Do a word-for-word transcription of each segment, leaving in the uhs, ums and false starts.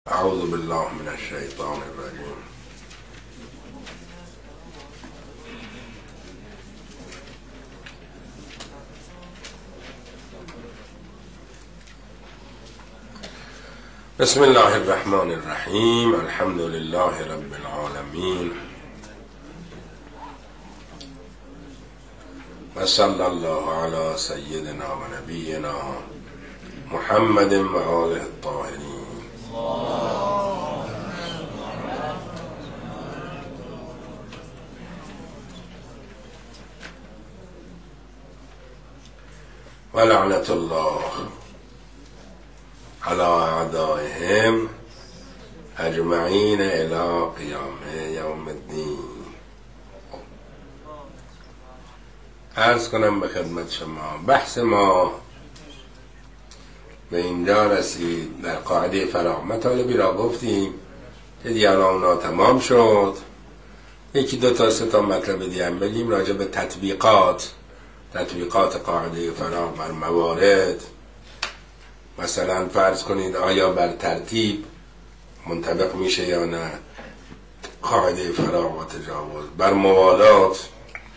اعوذ بالله من الشیطان الرجیم. بسم الله الرحمن الرحیم. الحمد لله رب العالمین و صلی الله علی سیدنا و نبینا محمد و آله الطاهرین. و لعنت الله علی اعدائهم اجمعین الی قیام یوم الدین. عرض کنم به خدمت شما بحث ما به اینجا رسید. در قاعده فراغ مطالبی را گفتیم که دیگر اونا تمام شد. یکی دو تا سه تا مطلب دیگه هم بگیم راجع به تطبیقات تطبیقات قاعده فراغ بر موارد. مثلا فرض کنید آیا بر ترتیب منطبق میشه یا نه قاعده فراغ و تجاوز، بر موالات،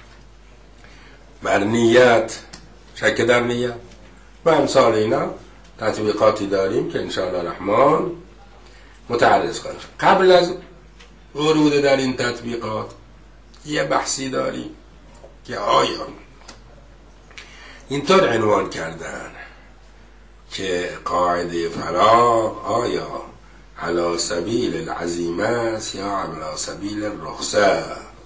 بر نیت، شک در نیت و امثال اینا تطبیقاتی داریم که انشاءالله الرحمن متعرض کنیم. قبل از ورود در این تطبیقات یه بحثی داریم که آیا اینطور عنوان کردن که قاعده فراغ آیا علی سبیل العزیمه است یا علی سبیل الرخصه،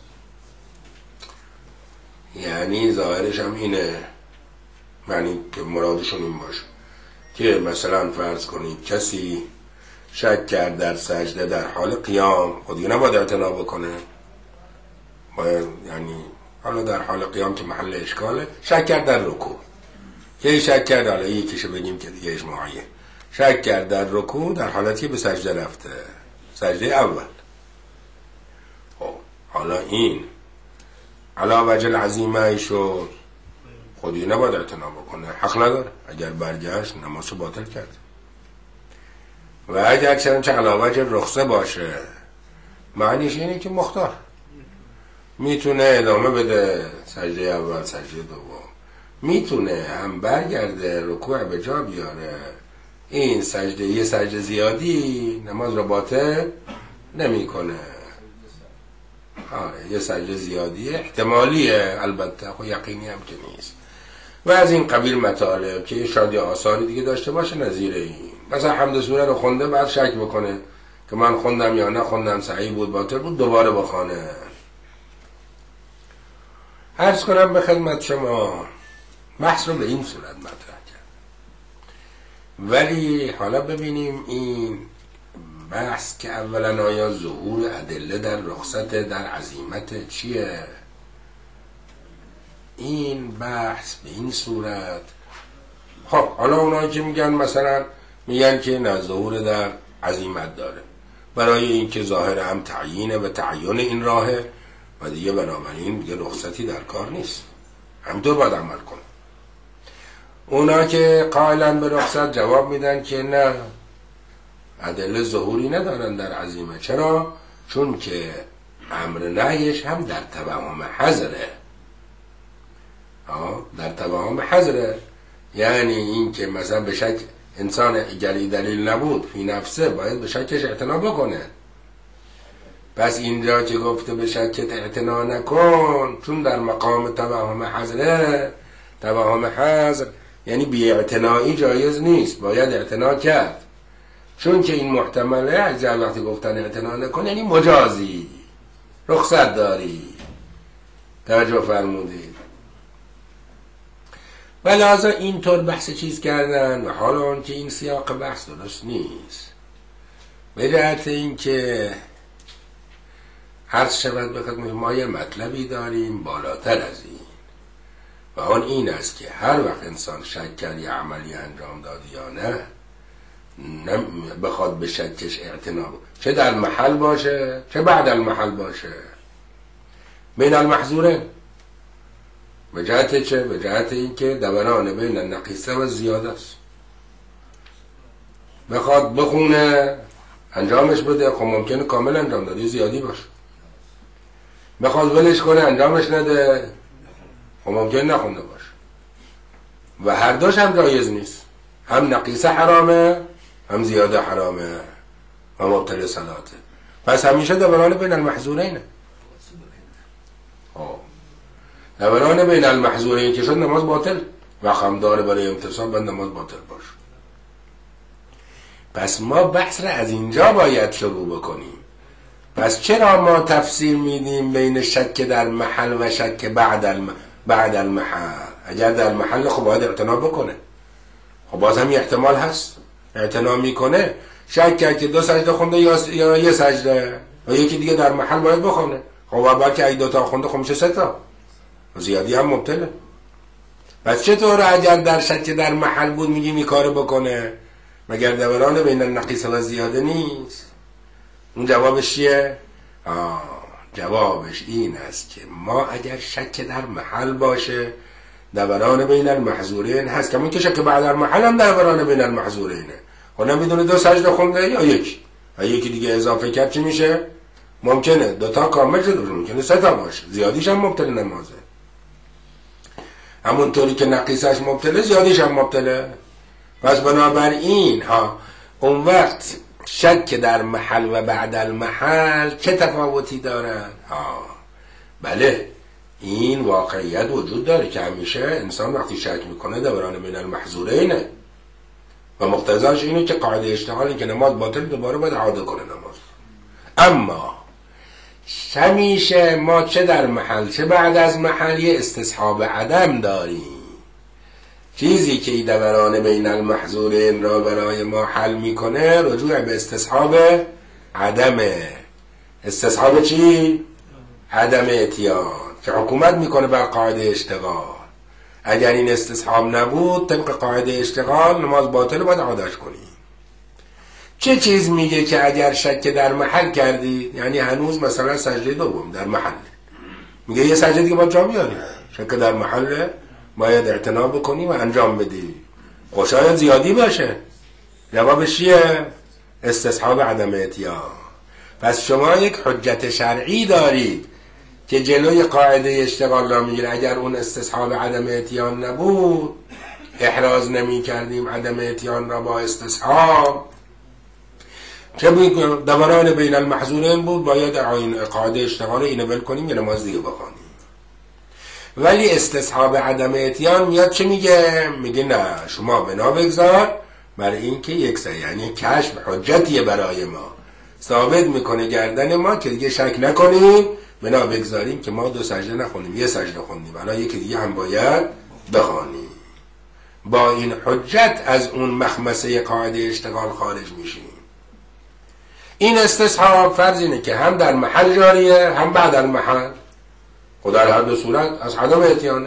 یعنی ظاهرش هم اینه، معنی که مرادشون این باشه که مثلا فرض کنید کسی شک کرد در سجده در حال قیام، خود دیگه نباید اعتنا بکنه، باید یعنی حالا در حال قیام که محل اشکاله، شک کرد در رکوع، که شک کرد حالا یکیشو بگیم که دیگه اجماعیه، شک کرد در رکوع در حالتی که به سجده رفته، سجده اول. خب حالا این علا وجه العزیمه شد، خودی نباید اعتنا بکنه، حق نداره، اگر برگشت نمازشو باطل کرد. و اگر چنانچه علا وجه رخصه باشه معنیش اینه که مختار میتونه ادامه بده سجده اول سجده دوم، میتونه هم برگرده رکوع به جا بیاره. این سجده یه سجده زیادی نماز رو باطل نمی کنه. آره یه سجده زیادی احتمالیه، البته خب یقینی هم که نیست. و از این قبیل مطالب که شاید یا آثاری دیگه داشته باشه نظیر این، مثلا حمد سوره رو خونده بعد شک بکنه که من خوندم یا نخوندم، صحیح بود باطل بود، دوباره بخونه. عرض کنم به خدمت شما بحث رو به این صورت مطرح کرد، ولی حالا ببینیم این بحث که اولا آیا ظهور ادله در رخصت در عزیمت چیه. این بحث به این صورت، خب حالا اونایی که میگن مثلا میگن که نه ظهور در عزیمت داره، برای اینکه ظاهر هم تعیینه و تعیین این راهه و دیگه بنابراین دیگه رخصتی در کار نیست، همینطور باید عمل کن. اونا که قائلن به رخصت جواب میدن که نه، ادله ظهوری ندارن در عزیمه. چرا؟ چون که امر نهیش هم در توهم حضره، در توهم حضره، یعنی این که مثلا به شک انسان اگری دلیل نبود فی نفسه باید به شکش اعتنا بکنه. پس اینجا که گفته به شکت اعتنا نکن، چون در مقام توهم حضره، توهم حضر یعنی بی اعتنایی جایز نیست، باید اعتنا کرد. چون که این محتمله اجزا وقتی گفتن اعتنا نکن یعنی مجازی، رخصت داری. توجه فرمودید؟ و لذا اینطور بحث چیز کردن و حالا اون که این سیاق بحث درست نیست، به جهت این که عرض شود به خدمت ما یه مطلبی داریم بالاتر از این، و آن این است که هر وقت انسان شک کرد یه عملی انجام داد یا نه، بخواد به شکش اعتنا، چه در محل باشه چه بعد المحل باشه، بین المحظوره، به جهت چه؟ به جهت این که دوران بین نقیصه و زیاده است. بخواد بخونه انجامش بده، خب ممکنه کامل انجام داده زیادی باشه. بخواد ولش کنه انجامش نده، خب ممکنه نخونده باشه. و هر دوش هم جایز نیست، هم نقیصه حرامه هم زیاده حرامه و مبطل صلاته. پس همیشه دوران بین المحظورینه. دوران بین المحظورین که شد نماز باطل و خم داره برای امتصال باید نماز باطل باشه. پس ما بحث را از اینجا باید شروع بکنیم. پس چرا ما تفسیر میدیم بین شک در محل و شک بعد الم... بعد المحل؟ اگر در محل خب باید اعتنا بکنه. خب باز هم احتمال هست اعتنا میکنه، شک کرد که دو سجده خونده یا, یا یه سجده و یکی دیگه در محل باید بخونه. خب باید که اگه دو تا خونده خب میشه سه تا، زیادی هم مبتله. پس چطور اگر در شک در محل بود میگیم این کارو بکنه؟ مگر دوران بین النقیصه و زیاده نیست؟ اون جوابش چیه؟ آه جوابش این است که ما اگر شک در محل باشه دوران بین المحظورین هست، کمون که شک بعد در محل هم دوران بین المحظورینه. خب نمیدونه دو سجده خونده یا یک و یکی دیگه اضافه کرد چی میشه؟ ممکنه دوتا کامل شده، ممکنه سه تا باشه، زیادیش هم مبتل نمازه. همونطوری که نقیصش مبتله زیادیش هم مبتله. پس بنابراین ها اون وقت شک در محل و بعد المحل چه تفاوتی دارن؟ ها بله این واقعیت وجود داره که همیشه انسان وقتی شک میکنه دوران بین المحظورینه و مقتضاش اینه که قاعده اشتغالی که نماز باطل دوباره باید اعاده کنه نماز. اما همیشه ما چه در محل چه بعد از محل یه استصحاب عدم داریم. چیزی که این دوران بین المحظورین را برای ما حل میکنه رجوع به استصحاب عدمه. استصحاب چی؟ عدم اتیان که حکومت میکنه بر قاعده اشتغال. اگر این استصحاب نبود طبق قاعده اشتغال نماز باطل باید عادش کنی. چه چیز میگه که اگر شک در محل کردی، یعنی هنوز مثلا سجده دوم در محل، میگه یه سجده دیگه باید جا بیاری، شک در محل باید اعتنا بکنی و انجام بدی، خب شاید زیادی باشه. جوابش چیه؟ استصحاب عدم اتیان. پس شما یک حجت شرعی دارید که جلوی قاعده اشتغال را میگیره. اگر اون استصحاب عدم اتیان نبود احراز نمی کردیم عدم اتیان را با استصحاب، چه بود دوران بین المحظورین بود باید قاعده اشتغال اینو ول کنیم یه نماز دیگه بخوانیم. ولی استصحاب عدم اتیان میاد چه میگه؟ میگه نه شما بنا بگذار برای این که یک سه، یعنی کشف حجتیه برای ما، ثابت میکنه گردن ما که دیگه شک نکنیم، بنا بگذاریم که ما دو سجده نخونیم یه سجده خوندیم الان یکی دیگه هم باید بخوانیم. با این حجت از اون مخمسه قاعده اشتغال خارج میشیم. این استصحاب فرض اینه که هم در محل جاریه هم بعد المحل، خود در هر دو صورت از عدم اتیانه.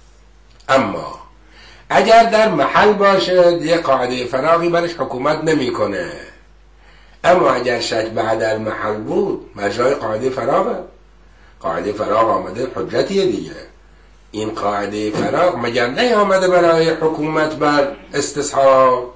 اما اگر در محل باشه دیگه قاعده فراغی برش حکومت نمیکنه. اما اگر شک بعد المحل بود مجرای قاعده فراغه، قاعده فراغ آمده حجتیه دیگه. این قاعده فراغ مگر نه آمده برای حکومت بر استصحاب؟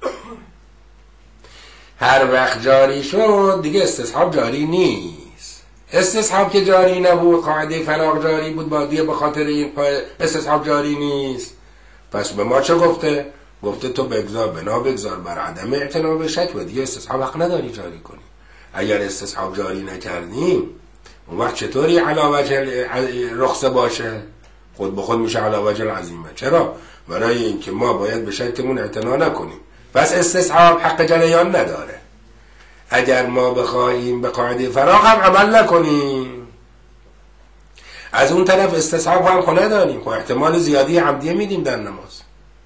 هر وقت جاری شد دیگه استصحاب جاری نیست. استصحاب که جاری نبود قاعده فراغ جاری بود، با دیگه به خاطر این استصحاب جاری نیست. پس به ما چه گفته؟ گفته تو بگذار بنا بگذار بر عدم اعتنا به شک و دیگه استصحاب حق نداری جاری کنی. اگر استصحاب جاری نکردیم اون وقت چطوری علی وجه رخصه باشه؟ خود به خود میشه علی وجه العظیمه. چرا؟ برای اینکه ما باید به شکمون اعتنا نکنیم. پس استصحاب حق جریان نداره. اگر ما بخواهیم به قاعده فراغ هم عمل نکنیم از اون طرف استصحاب هم خونه داریم، خب احتمال زیادی عمدیه میدیم در نماز.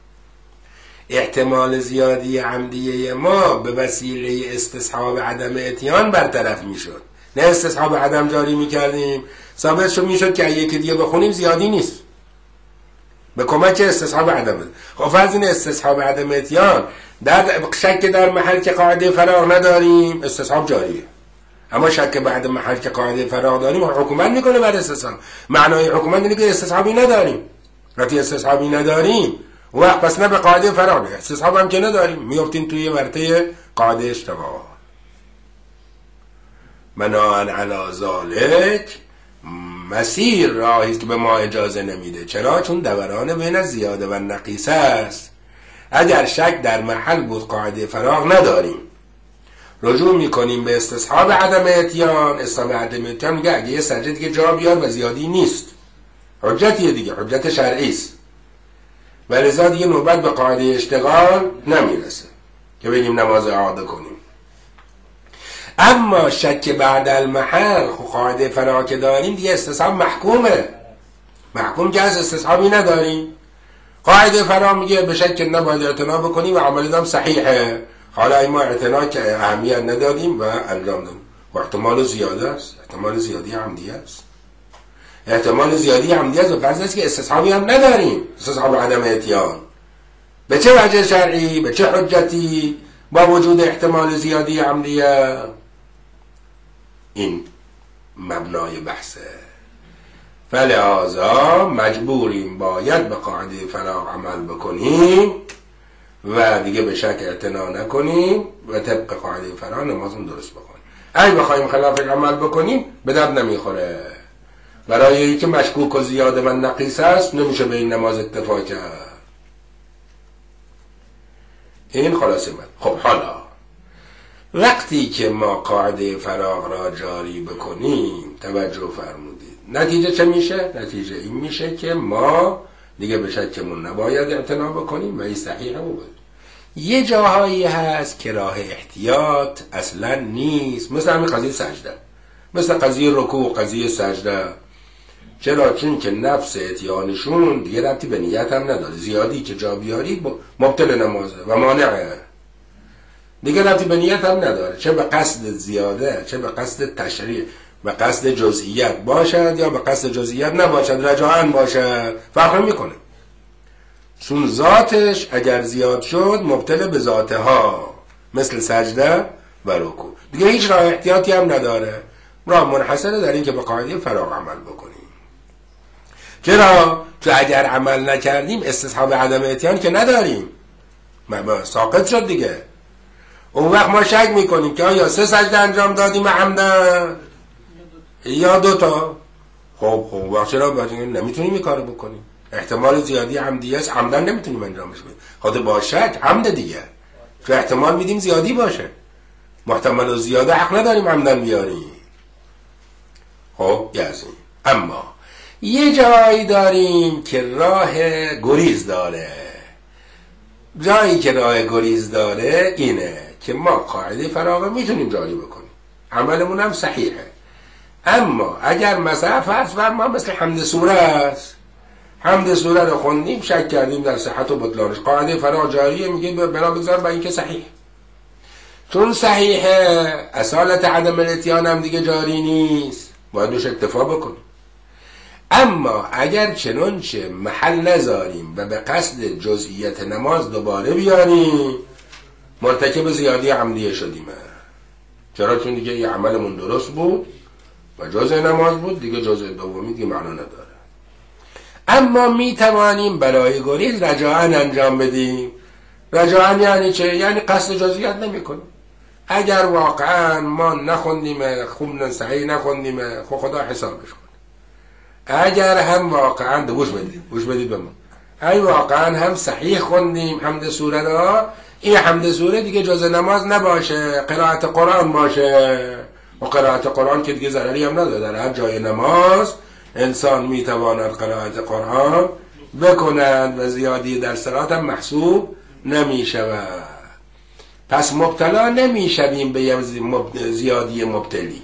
احتمال زیادی عمدیه ما به وسیله استصحاب عدم اتیان برطرف میشد، نه استصحاب عدم جاری میکردیم ثابت شد میشد که یکی دیگه بخونیم زیادی نیست به کمک استصحاب عدم. خب فرض این استصحاب عدم اتیان در شک در محل که قاعده فراغ نداریم استصحاب جاریه، اما شک بعد محل که قاعده فراغ داریم حکومت میکنه بر استصحاب. معنای حکومت اینه که استصحابی نداریم. وقتی استصحابی نداریم وقت پس نه به قاعده فراغ استصحاب هم که نداریم میافتیم توی ورطه قاعده اشتغال. بناء علی ذالک مسیر راهی است که به ما اجازه نمیده. چرا؟ چون دوران بین زیاده و نقیصه است. اگر شک در محل بود قاعده فراغ نداریم، رجوع میکنیم به استصحاب عدم اتیان. استصحاب عدم اتیان میگه اگه یه سجده دیگه جا بیار و زیادی نیست، حجتیه دیگه، حجت شرعی است، ولذا دیگه نوبت به قاعده اشتغال نمیرسه که بگیم نماز اعاده کنیم. اما شک بعد المحل، خب قاعده فراغ که داریم دیگه استصحاب محکومه، محکوم که از استصحابی نداریم. قاعده فراغ میگه به شک نباید اعتنا بکنیم و عمل هم صحیحه. حالا ما اعتنا که اهمیت ندادیم و انجام دادیم و احتمال زیاده است، احتمال زیادی عمدی است، احتمال زیادی عمدی است و فرض است که استصحابی هم نداریم، استصحاب عدم اتیان. به چه وجه شرعی، به چه حجتی با وجود احتمال زیادی عمدیه؟ این مبنای بحثه. فلذا مجبوریم باید به قاعده فراغ عمل بکنیم و دیگه به شک اعتنا نکنیم و طبق قاعده فراغ نمازون درست بکنیم. اگه بخوایم خلاف عمل بکنیم به درد نمیخوره. برای اینکه مشکوک و زیاده و نقیص است نمیشه به این نماز اتفاق کرد. این خلاصه من. خب حالا وقتی که ما قاعده فراغ را جاری بکنیم، توجه فرمودید، نتیجه چه میشه؟ نتیجه این میشه که ما دیگه به شکمون نباید اعتنا بکنیم و این صحیحه بود. یه جاهایی هست که راه احتیاط اصلا نیست، مثل همین قضیه سجده، مثل قضیه رکوع، قضیه سجده. چرا؟ چون که نفس اتیانشون دیگه ربطی به نیت هم نداره. زیادی که جا بیاری مبطل نمازه و مانعه، دیگه ربطی به نیت هم نداره، چه به قصد زیاده چه به قصد تشریع، به قصد جزئیات باشد یا به قصد جزئیات نباشد، رجاءً باشد، فرق میکنه. چون ذاتش اگر زیاد شد مبتل به ذاتها، مثل سجده و رکوع، دیگه هیچ راه احتیاطی هم نداره، راه منحصره در این که به قاعده فراغ عمل بکنیم. چرا؟ چون اگر عمل نکردیم استصحاب عدم اتیان که نداریم، ما ساقط شد دیگه. اون وقت ما شک میکنیم که آیا سه سجده انجام دادیم عمدن یا دوتا. خب خب وقت چرا باید نمیتونیم این کارو بکنیم؟ احتمال زیادی عمدی است، عمدن نمیتونیم انجامش بدیم. خود با شک عمد دیگه، تو احتمال میدیم زیادی باشه، محتمل و زیاده حق نداریم عمدن بیاریم. خب یزین. اما یه جایی داریم که راه گریز داره. جایی که راه گریز داره اینه که ما قاعده فراغ میتونیم جاری بکنیم، عملمون هم صحیحه. اما اگر مثلا فرض بر ما مثل حمد سوره است، حمد سوره رو خوندیم شک کردیم در صحت و بطلانش، قاعده فراغ جاریه، میگیم بنا بگذار با این که صحیح. چون صحیحه اصالت عدم الاتیان هم دیگه جاری نیست، باید روش اکتفا بکنیم. اما اگر چنانچه محل نذاریم و به قصد جزئیت نماز دوباره بیاریم، مرتکب زیادی عمدیه شدیم. چرا؟ چون دیگه یه عملمون درست بود و جزء نماز بود، دیگه جزء دومی دیگه معنا نداره. اما می توانیم برای گریز رجاءً انجام بدیم. رجاءً یعنی چه؟ یعنی قصد جزئیت نمی کنیم. اگر واقعا ما نخوندیم، خوب صحیح نخوندیم، خب خدا حسابش کنه. اگر هم واقعا گوش بدید گوش بدید به ما، اگر واقعا هم صحیح خوندیم حمد سوره را، این حمد سوره دیگه جزء نماز نباشه، قرائت قرآن باشه. و قرائت قرآن که دیگه ضرری هم نداره، در هر جای نماز انسان میتواند قرائت قرآن بکند و زیادی در صلات هم محسوب نمیشود. پس مبتلا نمیشویم به زیادی مبتلی.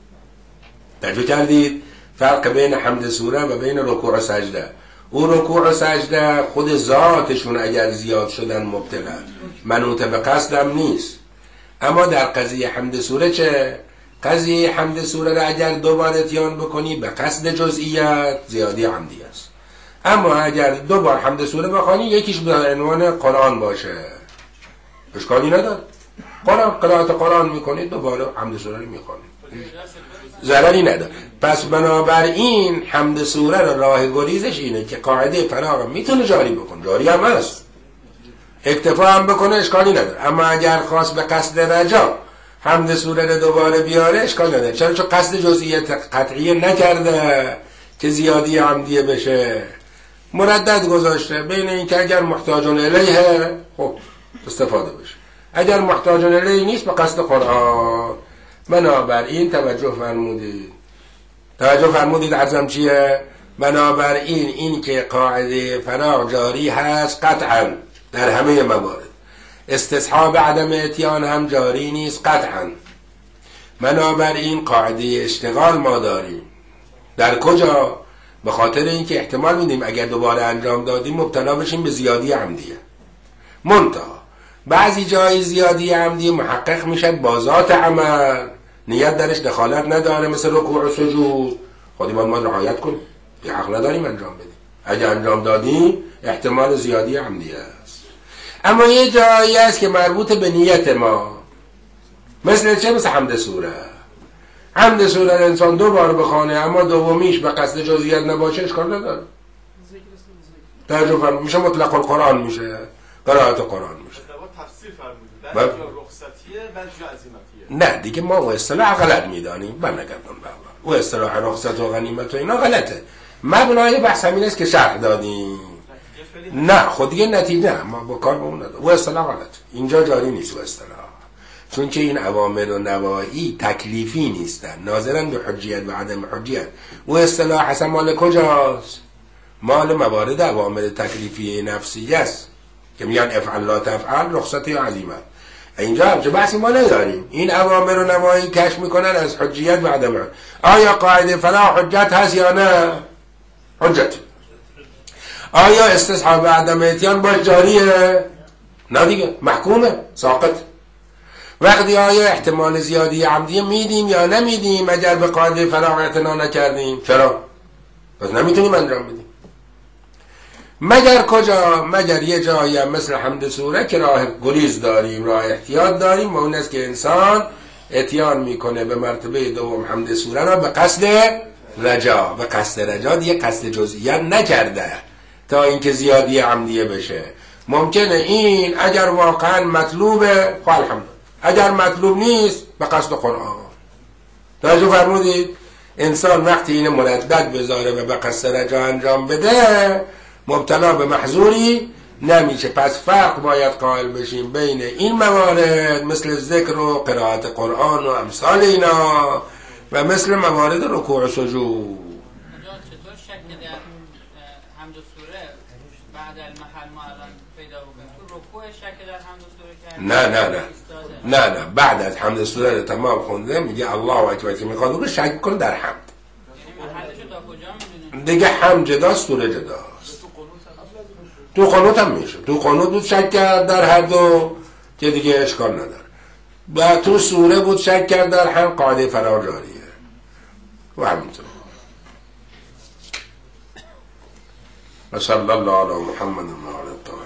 توجه کردید؟ فرق بین حمد سوره و بین رکوع و سجده. او رکوع و سجده خود ذاتشون اگر زیاد شدن مبتلن، منوط به قصدم نیست. اما در قضیه حمد سوره چه؟ قضیه حمد سوره را اگر دوباره اتیان بکنی به قصد جزئیات، زیادی عمدی است. اما اگر دوبار حمد سوره بخوانی، یکیش به عنوان قرآن باشه، اشکالی نداره. قرآن قرائت قرآن میکنید، دوباره حمد سوره رو میخوانید، ضرری نداره. پس بنابراین حمد سوره را راه گریزش اینه که قاعده فراغ میتونه جاری بکنه، جاری هم هست، اکتفا هم بکنه، اشکالی نداره. اما اگر خواست به قصد رجا حمد سوره رو دوباره بیاره اشکال نداره. چرا؟ چون قصد جزئیات قطعیه نکرده که زیادی عمدیه بشه، مردد گذاشته بین این که اگر محتاجون الیه خب استفاده بشه، اگر محتاجون الیه نیست به قصد قرآن. بنابراین توجه فرمودید توجه فرمودید عرضم چیه؟ بنابراین این که قاعده فراغ جاری هست قطعا در همه موارد، استصحاب عدم اتیان هم جاری نیست قطعا. بنابراین قاعده اشتغال ما داریم. در کجا؟ به خاطر اینکه احتمال میدیم اگر دوباره انجام دادیم مبتلا بشیم به زیادی عمدیه. منتها بعضی جای زیادی عمدی محقق میشه با ذات عمل، نیت درش دخالت نداره، مثل رکوع و سجود. خودی باید ما رعایت کنیم، یه حق نداریم انجام بدیم. اگر انجام دادیم احتمال زیادی عمدی است. اما یه جایی است که مربوط به نیت ما، مثل چه؟ مثل حمد سوره. حمد سوره انسان دو بار بخونه اما دومیش به قصد جزئیات نباشه اشکال نداره، ترجمه میشه مطلق القرآن، میشه قرائت قرآن میشه. تفسیر فرمودید بعضی جا رخصتیه بعضی جا عزیمتیه. نه دیگه ما و اصطلاح غلط میدانیم. برنگردم بابا و اصطلاح رخصت و غنیمت و اینا غلطه. مبنای بحث همین است که شرح دادیم. نه خود دیگه نتیجه ما با کار بمون نداره. و اصطلاح غلط اینجا جاری نیست. و اصطلاح چون که این اوامر و نواهی تکلیفی نیستن، ناظرن به حجیت و عدم حجیت. و اصطلاح حسن مال کجاست؟ مال موارد اوامر تکلیفی نفسی است که میگن افعل لا تفعل، رخصت یا عزیمت. اینجا هم چه بحثی ما نداریم. این اوامر و نواهی کشف میکنن از حجیت و عدم حجیت. آیا قاعده فلا حجت هست یا نه؟ حجت. آیا استصحاب عدم اتیان باش جاریه؟ نه دیگه محکومه، ساقط. وقتی آیا احتمال زیادی عمدی میدیم یا نمیدیم اگر به قاعده فلا اعتنا نکردیم؟ چرا؟ پس نمیتونیم انجام بدیم. مگر کجا؟ مگر یه جایی مثل حمد سوره که راه گریز داریم، راه احتیاط داریم، و اون است که انسان اتیان میکنه به مرتبه دوم حمد سوره را به قصد رجا. به قصد رجا دیگه قصد جزئیات نکرده تا اینکه زیادی عمدیه بشه. ممکنه این اگر واقعا مطلوبه خب الحمد، اگر مطلوب نیست به قصد قرآن. توجه فرمودید؟ انسان وقتی این مردد بذاره و به قصد رجا انجام بده مبتلا به محظوری نمیشه. پس فرق باید قائل بشیم بین این موارد مثل ذکر و قرائت قرآن و امثال اینا و مثل موارد رکوع و سجود. چطور شک در حمد سوره بعد المحل ما الان پیدا بکنیم؟ تو رکوع شک در حمد سوره کرد؟ نه نه نه نه نه بعد از حمد سوره رو تمام خونده میگه الله اکبر که میخواد رو شک کن در حمد. یعنی محلشو تا کجا میدونیم؟ دیگه حمد جداست سوره جداست. تو قنوت هم میشه. تو قنوت بود شک کرد در هر دو که دیگه اشکال نداره. و تو سوره بود شک کرد در هم قاعده فرار جاریه و همینطور. و صلی الله علی محمد و علی